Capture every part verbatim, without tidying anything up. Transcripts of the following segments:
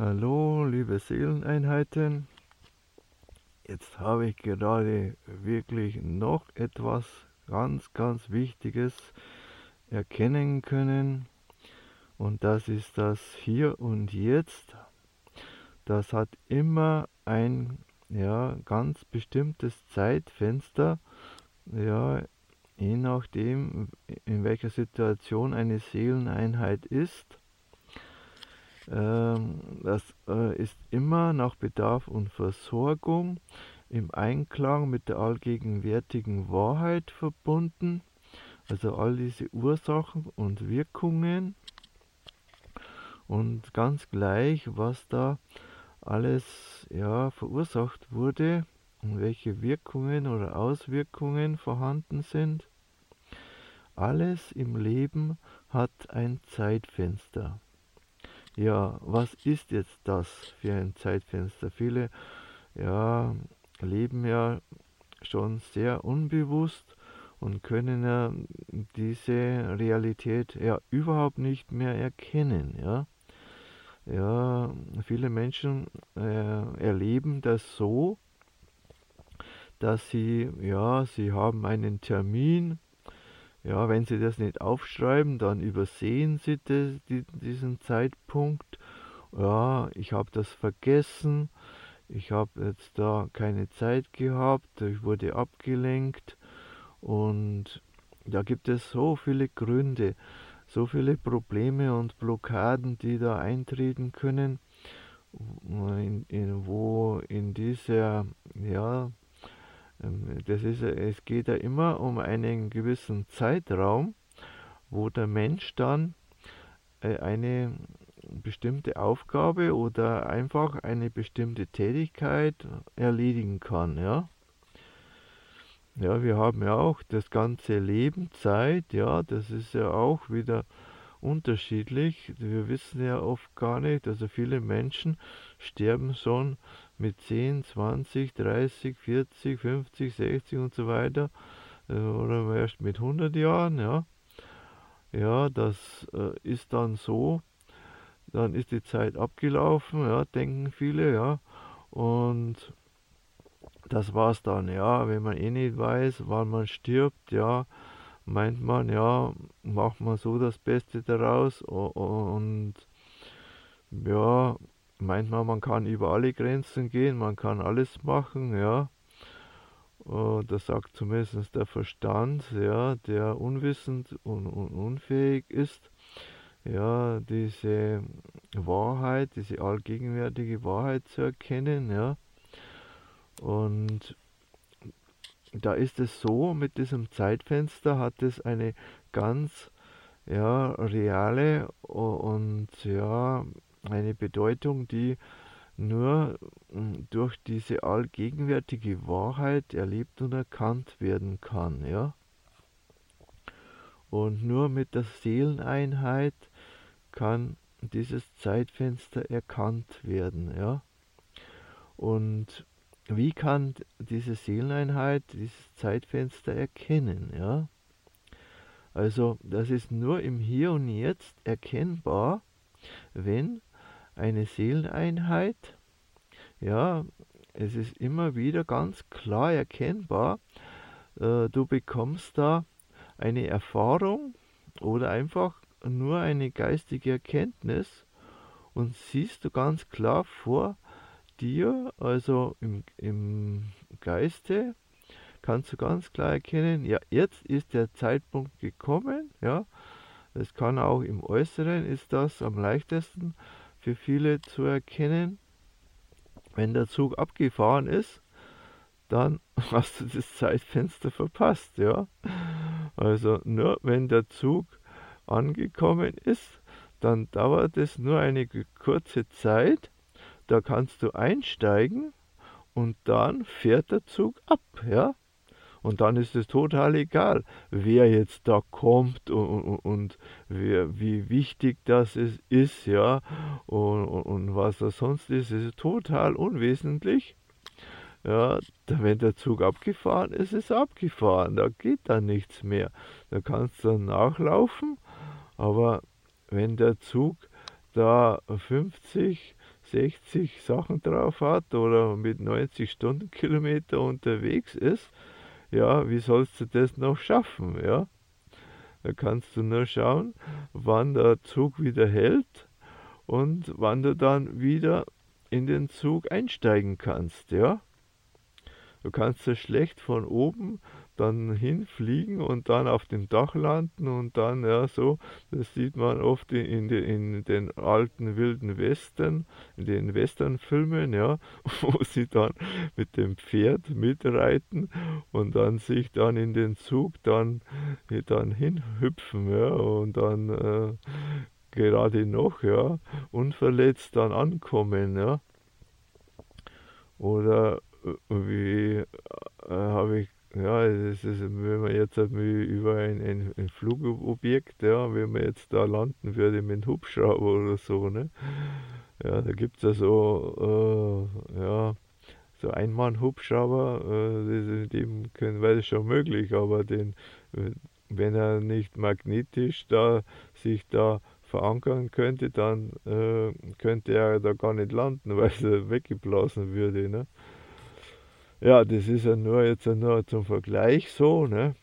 Hallo, liebe Seeleneinheiten. Jetzt habe ich gerade wirklich noch etwas ganz, ganz Wichtiges erkennen können. Und das ist das Hier und Jetzt. Das hat immer ein ja, ganz bestimmtes Zeitfenster, ja, je nachdem, in welcher Situation eine Seeleneinheit ist. Das ist immer nach Bedarf und Versorgung im Einklang mit der allgegenwärtigen Wahrheit verbunden. Also all diese Ursachen und Wirkungen und ganz gleich, was da alles ja, verursacht wurde und welche Wirkungen oder Auswirkungen vorhanden sind. Alles im Leben hat ein Zeitfenster. Ja, was ist jetzt das für ein Zeitfenster? Viele ja, leben ja schon sehr unbewusst und können ja diese Realität ja überhaupt nicht mehr erkennen. Ja, ja viele Menschen äh, erleben das so, dass sie, ja, sie haben einen Termin. Ja, wenn sie das nicht aufschreiben, dann übersehen sie das, die, diesen Zeitpunkt. Ja, ich habe das vergessen, ich habe jetzt da keine Zeit gehabt, ich wurde abgelenkt und da gibt es so viele Gründe, so viele Probleme und Blockaden, die da eintreten können, in, in, wo in dieser, ja, das ist, es geht ja immer um einen gewissen Zeitraum, wo der Mensch dann eine bestimmte Aufgabe oder einfach eine bestimmte Tätigkeit erledigen kann. Ja, ja, wir haben ja auch das ganze Leben Zeit, ja, das ist ja auch wieder unterschiedlich. Wir wissen ja oft gar nicht, also viele Menschen sterben schon mit zehn, zwanzig, dreißig, vierzig, fünfzig, sechzig und so weiter oder erst mit hundert Jahren, ja. Ja, das äh, ist dann so, dann ist die Zeit abgelaufen, ja, denken viele, ja. Und das war's dann, ja. Wenn man eh nicht weiß, wann man stirbt, ja, meint man, ja, macht man so das Beste daraus und ja, meint man, man kann über alle Grenzen gehen, man kann alles machen, ja. Das sagt zumindest der Verstand, ja, der unwissend und, und unfähig ist, ja, diese Wahrheit, diese allgegenwärtige Wahrheit zu erkennen, ja. Und da ist es so, mit diesem Zeitfenster hat es eine ganz ja, reale und ja, eine Bedeutung, die nur durch diese allgegenwärtige Wahrheit erlebt und erkannt werden kann, ja. Und nur mit der Seeleneinheit kann dieses Zeitfenster erkannt werden, ja. Und wie kann diese Seeleneinheit dieses Zeitfenster erkennen, ja? Also das ist nur im Hier und Jetzt erkennbar, wenn eine Seeleneinheit, ja, es ist immer wieder ganz klar erkennbar, äh, du bekommst da eine Erfahrung oder einfach nur eine geistige Erkenntnis und siehst du ganz klar vor dir, also im, im Geiste, kannst du ganz klar erkennen, ja, jetzt ist der Zeitpunkt gekommen, ja, das kann auch im Äußeren, ist das am leichtesten für viele zu erkennen. Wenn der Zug abgefahren ist, dann hast du das Zeitfenster verpasst, ja. Also nur wenn der Zug angekommen ist, dann dauert es nur eine kurze Zeit, da kannst du einsteigen und dann fährt der Zug ab, ja. Und dann ist es total egal, wer jetzt da kommt und, und, und wer, wie wichtig das ist, ist ja, und, und, und was das sonst ist, ist total unwesentlich. Ja, wenn der Zug abgefahren ist, ist er abgefahren, da geht dann nichts mehr. Da kannst du dann nachlaufen, aber wenn der Zug da fünfzig, sechzig Sachen drauf hat oder mit neunzig Stundenkilometer unterwegs ist, ja, wie sollst du das noch schaffen, ja? Da kannst du nur schauen, wann der Zug wieder hält und wann du dann wieder in den Zug einsteigen kannst, ja? Du kannst ja schlecht von oben dann hinfliegen und dann auf dem Dach landen und dann, ja, so, das sieht man oft in, in, den, in den alten wilden Western, in den Westernfilmen, ja, wo sie dann mit dem Pferd mitreiten und dann sich dann in den Zug dann, dann hinhüpfen, ja, und dann äh, gerade noch, ja, unverletzt dann ankommen, ja. Oder äh, wie äh, habe ich, ja, das ist, wenn man jetzt halt mal über ein, ein, ein Flugobjekt, ja, wenn man jetzt da landen würde mit einem Hubschrauber oder so, ne? Ja, da gibt es ja so, äh, ja, so Einmann-Hubschrauber, äh, das- dem können, wäre das schon möglich, aber den, äh, wenn er nicht magnetisch da sich da verankern könnte, dann äh, könnte er da gar nicht landen, weil er weggeblasen würde, ne? Ja, das ist ja nur jetzt ja nur zum Vergleich so, ne?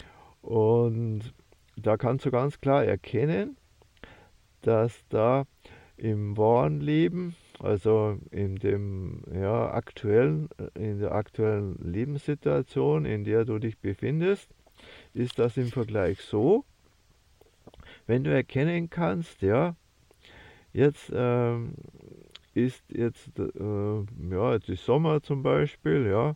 Und da kannst du ganz klar erkennen, dass da im wahren Leben, also in dem ja, aktuellen, in der aktuellen Lebenssituation, in der du dich befindest, ist das im Vergleich so, wenn du erkennen kannst, ja, jetzt ähm, ist jetzt äh, ja, jetzt ist Sommer zum Beispiel, ja,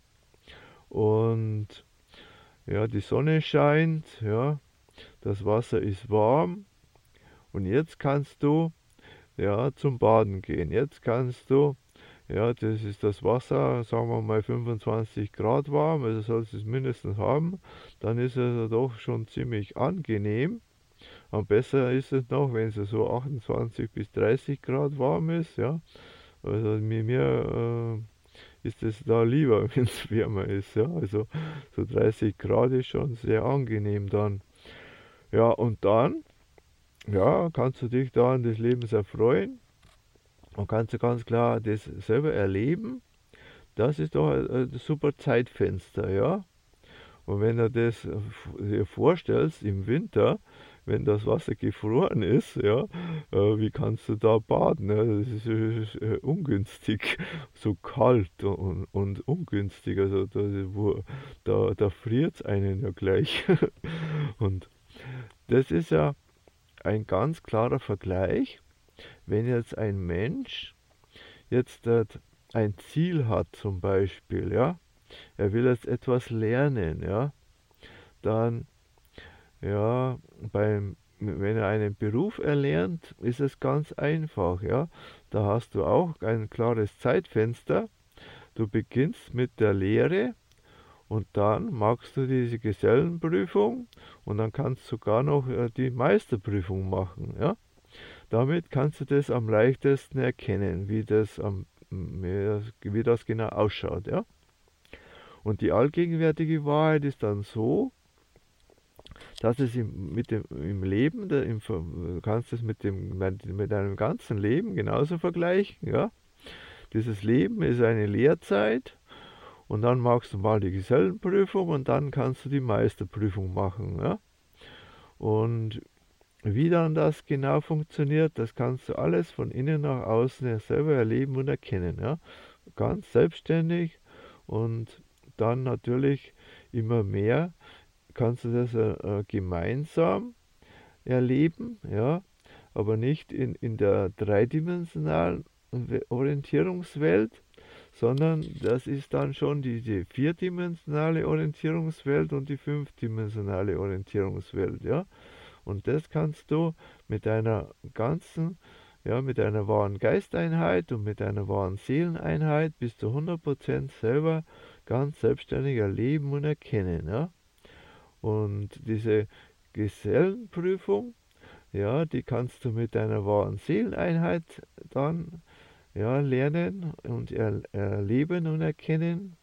und ja, die Sonne scheint, ja, das Wasser ist warm und jetzt kannst du ja zum Baden gehen. Jetzt kannst du, ja, das ist das Wasser, sagen wir mal fünfundzwanzig Grad warm, also sollst du es mindestens haben, dann ist es doch schon ziemlich angenehm. Am besser ist es noch, wenn es so achtundzwanzig bis dreißig Grad warm ist, ja. Also mir, mir äh, ist es da lieber, wenn es wärmer ist, ja. Also so dreißig Grad ist schon sehr angenehm dann. Ja, und dann, ja, kannst du dich da an des Lebens erfreuen und kannst du ganz klar das selber erleben. Das ist doch ein, ein super Zeitfenster, ja. Und wenn du das dir vorstellst im Winter, wenn das Wasser gefroren ist, ja, äh, wie kannst du da baden? Ja? Das ist äh, ungünstig, so kalt und, und ungünstig. Also da, wo, da, da friert es einen ja gleich. Und das ist ja ein ganz klarer Vergleich, wenn jetzt ein Mensch jetzt äh, ein Ziel hat zum Beispiel, ja, er will jetzt etwas lernen, ja, dann, ja, beim, wenn er einen Beruf erlernt, ist es ganz einfach, ja. Da hast du auch ein klares Zeitfenster. Du beginnst mit der Lehre und dann machst du diese Gesellenprüfung und dann kannst du sogar noch äh, die Meisterprüfung machen, ja. Damit kannst du das am leichtesten erkennen, wie das, am, wie das genau ausschaut, ja. Und die allgegenwärtige Wahrheit ist dann so, dass es im, mit dem, im Leben, der, im, du kannst es mit, dem, mit deinem ganzen Leben genauso vergleichen. Ja? Dieses Leben ist eine Lehrzeit und dann machst du mal die Gesellenprüfung und dann kannst du die Meisterprüfung machen. Ja? Und wie dann das genau funktioniert, das kannst du alles von innen nach außen selber erleben und erkennen. Ja? Ganz selbstständig und dann natürlich immer mehr kannst du das äh, gemeinsam erleben, ja, aber nicht in, in der dreidimensionalen Orientierungswelt, sondern das ist dann schon die, die vierdimensionale Orientierungswelt und die fünfdimensionale Orientierungswelt, ja. Und das kannst du mit deiner ganzen, ja, mit einer wahren Geisteinheit und mit einer wahren Seeleneinheit bis zu hundert Prozent selber ganz selbstständig erleben und erkennen, ja. Und diese Gesellenprüfung, ja, die kannst du mit deiner wahren Seeleneinheit dann ja, lernen und er, erleben und erkennen.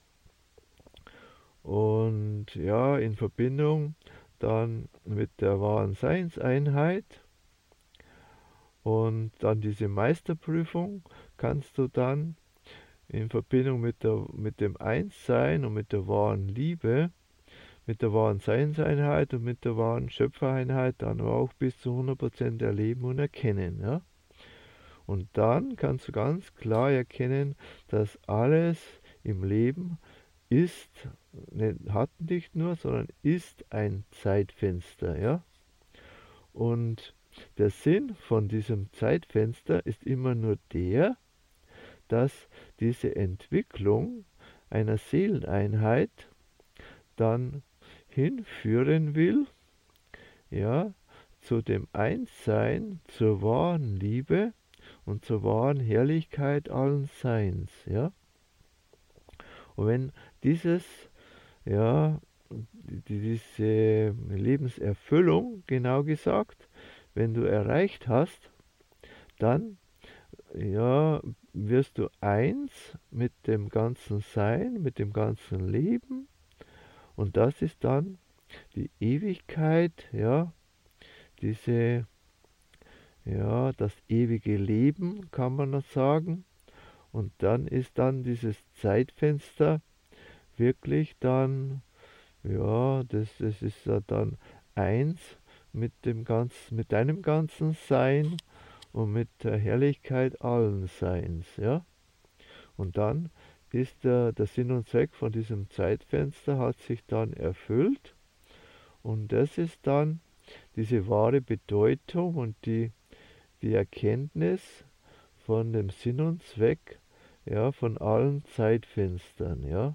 Und ja, in Verbindung dann mit der wahren Seinseinheit. Und dann diese Meisterprüfung kannst du dann in Verbindung mit, der, mit dem Einssein und mit der wahren Liebe, mit der wahren Seinseinheit und mit der wahren Schöpfereinheit dann auch bis zu hundert Prozent erleben und erkennen. Ja? Und dann kannst du ganz klar erkennen, dass alles im Leben ist, hat nicht nur, sondern ist ein Zeitfenster. Ja? Und der Sinn von diesem Zeitfenster ist immer nur der, dass diese Entwicklung einer Seeleneinheit dann hinführen will, ja, zu dem Einssein, zur wahren Liebe und zur wahren Herrlichkeit allen Seins, ja. Und wenn dieses, ja, diese Lebenserfüllung, genau gesagt, wenn du erreicht hast, dann, ja, wirst du eins mit dem ganzen Sein, mit dem ganzen Leben, und das ist dann die Ewigkeit, ja, diese, ja, das ewige Leben, kann man noch sagen. Und dann ist dann dieses Zeitfenster wirklich dann, ja, das, das ist ja dann eins mit dem ganzen, mit deinem ganzen Sein und mit der Herrlichkeit allen Seins, ja. Und dann ist der, der Sinn und Zweck von diesem Zeitfenster hat sich dann erfüllt, und das ist dann diese wahre Bedeutung und die, die Erkenntnis von dem Sinn und Zweck, ja, von allen Zeitfenstern, ja.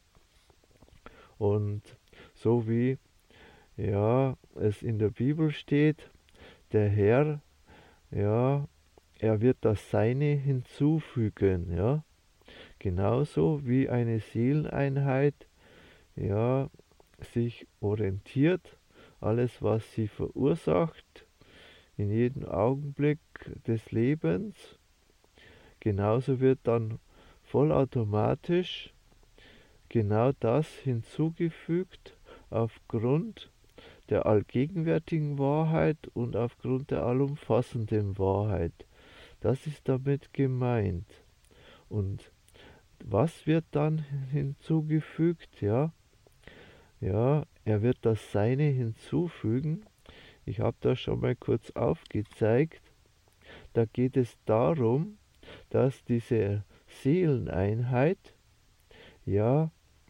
Und so wie, ja, es in der Bibel steht, der Herr, ja, er wird das Seine hinzufügen, ja. Genauso wie eine Seeleneinheit, ja, sich orientiert, alles was sie verursacht, in jedem Augenblick des Lebens, genauso wird dann vollautomatisch genau das hinzugefügt aufgrund der allgegenwärtigen Wahrheit und aufgrund der allumfassenden Wahrheit. Das ist damit gemeint. Und was wird dann hinzugefügt? Ja, ja, er wird das Seine hinzufügen. Ich habe das schon mal kurz aufgezeigt. Da geht es darum, dass diese Seeleneinheit, ja,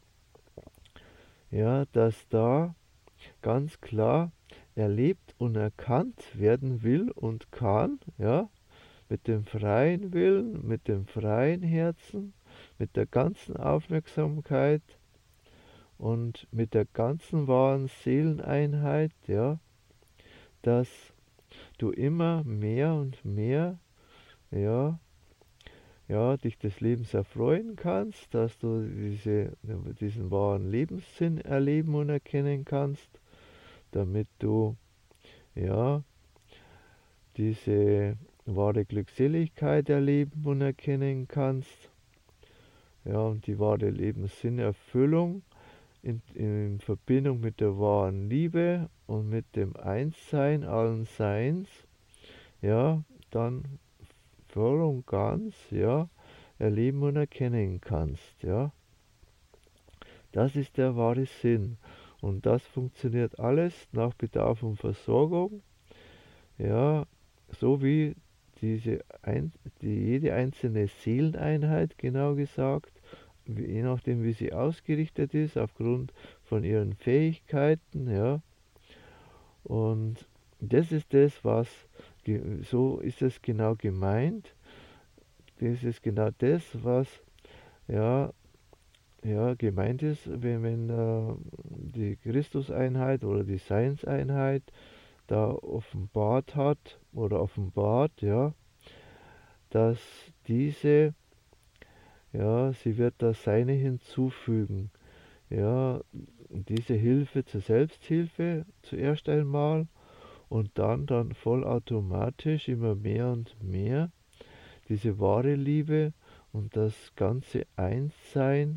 ja, dass da ganz klar erlebt und erkannt werden will und kann, ja, mit dem freien Willen, mit dem freien Herzen, mit der ganzen Aufmerksamkeit und mit der ganzen wahren Seeleneinheit, ja, dass du immer mehr und mehr, ja, ja, dich des Lebens erfreuen kannst, dass du diese, diesen wahren Lebenssinn erleben und erkennen kannst, damit du, ja, diese wahre Glückseligkeit erleben und erkennen kannst, ja, und die wahre Lebenssinnerfüllung in, in Verbindung mit der wahren Liebe und mit dem Einssein allen Seins, ja, dann voll und ganz, ja, erleben und erkennen kannst, ja. Das ist der wahre Sinn. Und das funktioniert alles nach Bedarf und Versorgung, ja, so wie diese ein, die, jede einzelne Seeleneinheit, genau gesagt, je nachdem wie sie ausgerichtet ist, aufgrund von ihren Fähigkeiten, ja. Und das ist das, was, so ist es genau gemeint. Das ist genau das, was, ja, ja, gemeint ist, wenn, wenn äh, die Christuseinheit oder die Seinseinheit da offenbart hat oder offenbart, ja, dass diese, ja, sie wird das Seine hinzufügen, ja, diese Hilfe zur Selbsthilfe zuerst einmal und dann dann vollautomatisch immer mehr und mehr diese wahre Liebe und das ganze Einssein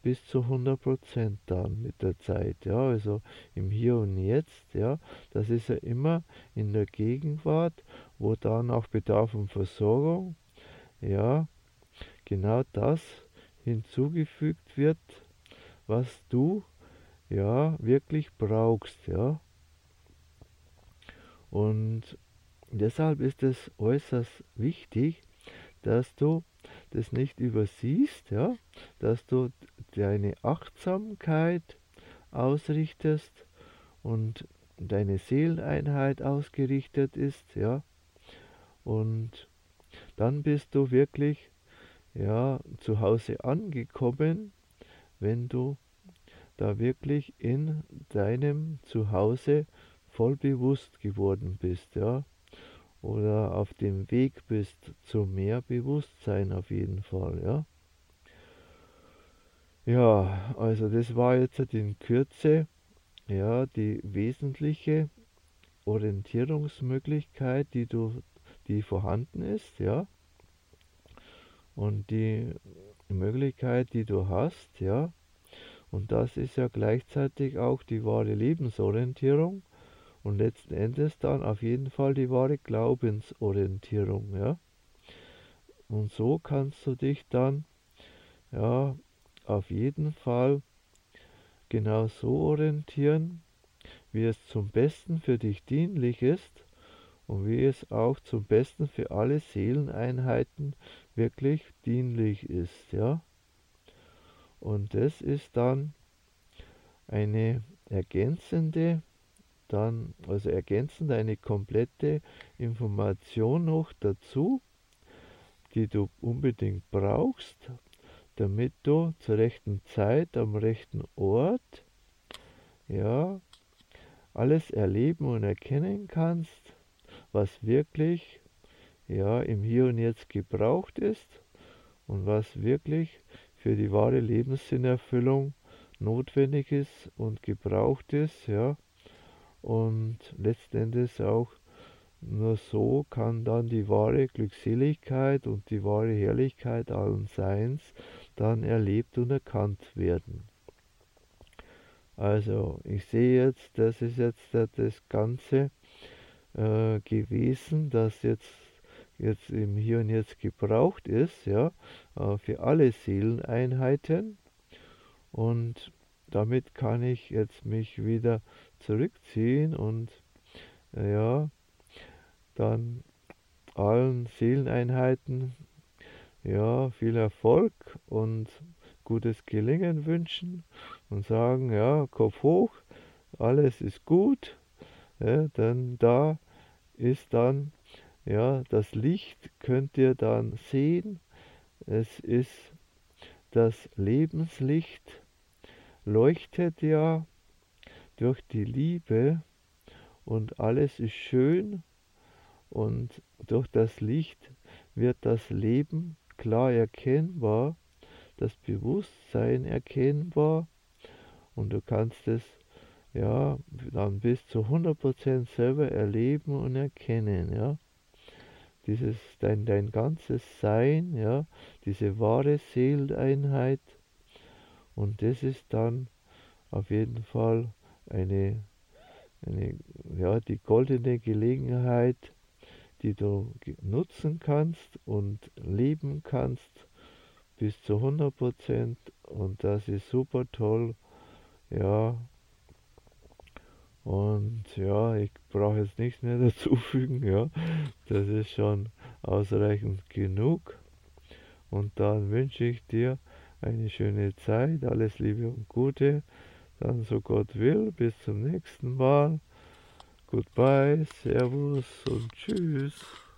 bis zu hundert Prozent dann mit der Zeit, ja, also im Hier und Jetzt, ja, das ist ja immer in der Gegenwart, wo dann auch Bedarf und Versorgung, ja, genau das hinzugefügt wird, was du, ja, wirklich brauchst, ja. Und deshalb ist es äußerst wichtig, dass du das nicht übersiehst, ja, dass du deine Achtsamkeit ausrichtest und deine Seeleneinheit ausgerichtet ist, ja, und dann bist du wirklich, ja, zu Hause angekommen, wenn du da wirklich in deinem Zuhause voll bewusst geworden bist, ja, oder auf dem Weg bist zu mehr Bewusstsein auf jeden Fall, ja. Ja, also das war jetzt in Kürze, ja, die wesentliche Orientierungsmöglichkeit, die du, die vorhanden ist, ja, und die Möglichkeit, die du hast, ja, und das ist ja gleichzeitig auch die wahre Lebensorientierung und letzten Endes dann auf jeden Fall die wahre Glaubensorientierung, ja. Und so kannst du dich dann, ja, auf jeden Fall genau so orientieren, wie es zum Besten für dich dienlich ist und wie es auch zum Besten für alle Seeleneinheiten wirklich dienlich ist, ja. Und das ist dann eine ergänzende, dann, also ergänzend eine komplette Information noch dazu, die du unbedingt brauchst, damit du zur rechten Zeit am rechten Ort, ja, alles erleben und erkennen kannst, was wirklich, ja, im Hier und Jetzt gebraucht ist und was wirklich für die wahre Lebenssinnerfüllung notwendig ist und gebraucht ist, ja, und letzten Endes auch nur so kann dann die wahre Glückseligkeit und die wahre Herrlichkeit allen Seins dann erlebt und erkannt werden. Also ich sehe jetzt, das ist jetzt das Ganze äh, gewesen, das jetzt, jetzt im Hier und Jetzt gebraucht ist, ja, äh, für alle Seeleneinheiten. Und damit kann ich jetzt mich wieder zurückziehen und äh, ja, dann allen Seeleneinheiten, ja, viel Erfolg und gutes Gelingen wünschen und sagen, ja, Kopf hoch, alles ist gut, ja, denn da ist dann, ja, das Licht könnt ihr dann sehen, es ist das Lebenslicht, leuchtet ja durch die Liebe und alles ist schön und durch das Licht wird das Leben klar erkennbar, das Bewusstsein erkennbar und du kannst es, ja, dann bis zu hundert Prozent selber erleben und erkennen, ja. Dieses, dein, dein ganzes Sein, ja, diese wahre Seeleneinheit und das ist dann auf jeden Fall eine, eine, ja, die goldene Gelegenheit, die du nutzen kannst und leben kannst bis zu hundert Prozent und das ist super toll, ja. Und ja, ich brauche jetzt nichts mehr dazufügen, ja. Das ist schon ausreichend genug. Und dann wünsche ich dir eine schöne Zeit, alles Liebe und Gute. Dann so Gott will, bis zum nächsten Mal. Goodbye, Servus und Tschüss.